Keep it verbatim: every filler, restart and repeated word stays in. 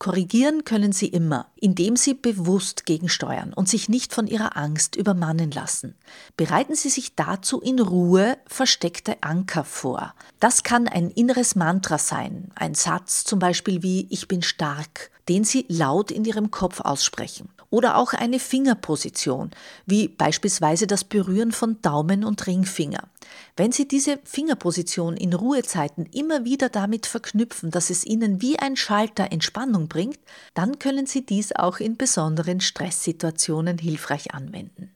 Korrigieren können Sie immer, indem Sie bewusst gegensteuern und sich nicht von Ihrer Angst übermannen lassen. Bereiten Sie sich dazu in Ruhe versteckte Anker vor. Das kann ein inneres Mantra sein, ein Satz zum Beispiel wie „Ich bin stark“, den Sie laut in Ihrem Kopf aussprechen. Oder auch eine Fingerposition, wie beispielsweise das Berühren von Daumen und Ringfinger. Wenn Sie diese Fingerposition in Ruhezeiten immer wieder damit verknüpfen, dass es Ihnen wie ein Schalter Entspannung bringt, dann können Sie dies auch in besonderen Stresssituationen hilfreich anwenden.